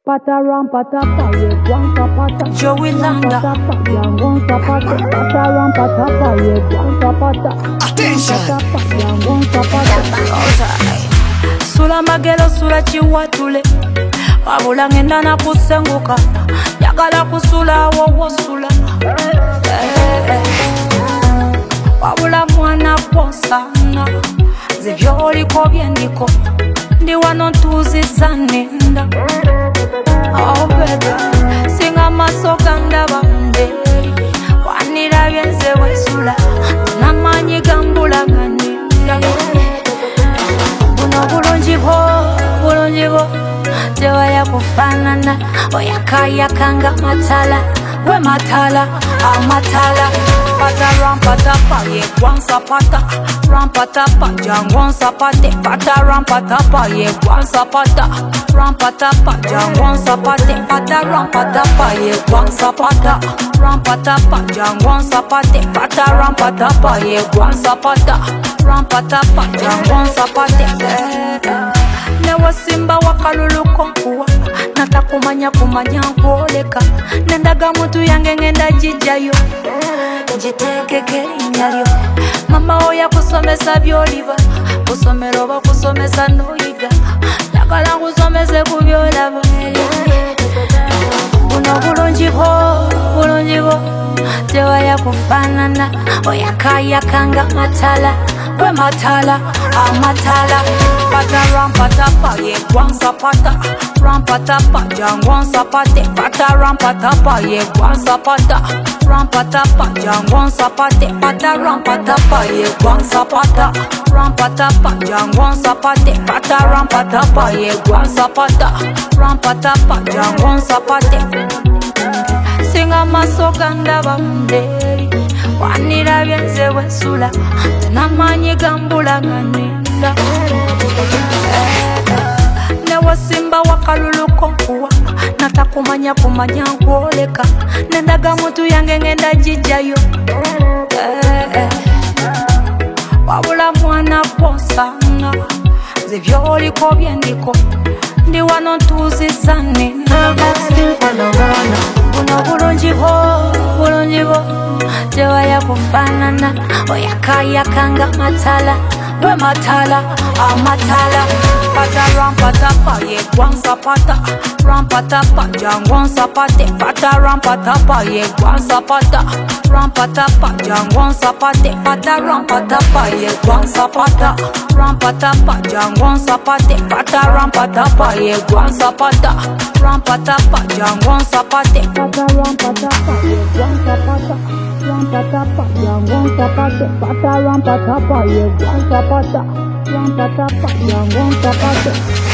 Pataram patapa, ye guan sapata. Joey Landa. Yangon sapata. Pataram patapa, ye guan sapata. Attention. Yangon sapata. Sula magelo sula chiwatule. Wabula ngenda na kusenguka. Yagala kusula wowo sula. Wabula mwana posana. Zivyoli ko byendiko. Ndi wano tuzizanenda. Oh baby, singa masoka ndaba mberi. Wanira byenze wesula. Namanyi gambula ngandinda. Buno bulungi bo tewaya kufanana. Oyakayakanga matala. We matala, amatala. Pataram patapa, ye guan sapata. Rampatapa, jangon sapate. Pataram patapa, ye guan sapata. Rampatapa, jangon sapate. Pataram patapa, ye guan sapata. Rampatapa, jangon sapate. Pataram patapa, ye guan sapata. Rampatapa, jangon sapate. Newa simba wakalulu konkuwa. Natakumanya nkwoleka. Nendaga mutu yange ngenda jijayo. Jiteke nyalyo. Mama oya kusomesa byoliba. Kusomera oba kusomesa noyiga. Yakala kusomese kubyolaba. Buno bulungi bo tewaya kufanana. Oyakayakanga matala. We matala, amatala. Pataram patapa, ye guan sapata. Rampatapa, jangon sapate. Pataram patapa, ye guan sapata. Rampatapa, jangon sapate. Pataram patapa, ye guan sapata. Rampatapa, jangon sapate. Pataram patapa, ye guan sapata. Rampatapa, jangon sapate. Singa masoka ndaba mberi. Wanira byenze wesula. Namanyi gambula ngandinda. Newa simba wakalulu konkuwa. Natakumanya nkwoleka. Nendaga mutu yange ngenda jijayo. Wabula mwana posana. Zivyoli ko byendiko. Ndi wano tuzizanena. Buno bulungi bo tewaya kufanana. Oyakayakanga matala. We matala, amatala. Pataram patapa, ye guan sapata. Rampatapa, jangon sapate. Pataram patapa, ye guan sapata. Rampatapa, jangon sapate. Pataram patapa, ye guan sapata. Rampatapa, jangon sapate. Pataram patapa, ye guan sapata. Rampatapa, jangon sapate. Pataram patapa, ye guan sapata. Rampatapa, yangon sapate. Pataram patapa, ye guan sapata. Rampatapa, yangon sapate.